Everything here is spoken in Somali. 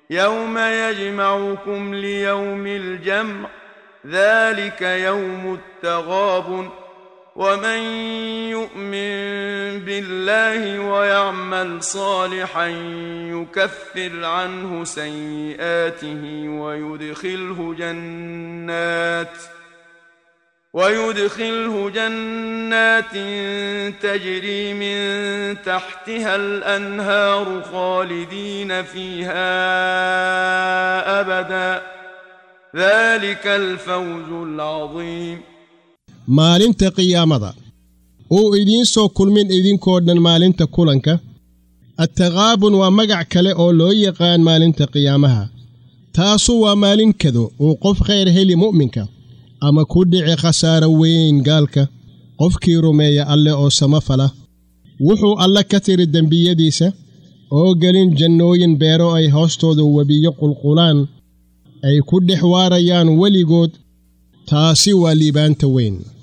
يوم يجمعكم ليوم الجمع ذلك يوم التغابن ومن يؤمن بالله ويعمل صالحا يكفر عنه سيئاته ويدخله جنات تجري من تحتها الأنهار خالدين فيها أبدا ذلك الفوز العظيم. maalinta qiyaamada oo idin soo kulmin idinkoo dhan maalinta kulanka at-taghaabun waa magac kale oo loo yaqaan maalinta qiyaamaha taasu waa maalin kado oo qof khayr heli mu'minka ama ku dhici khasaaro weyn gaalka qofkii rumeeya alle oo samafala wuxuu alle ka tiri dambiyadiisa oo galin jannooyin beero ay hoostooda wabiyo qulqulaan ay ku dhex waarayaan weligood taasi waa liibaanta weyn.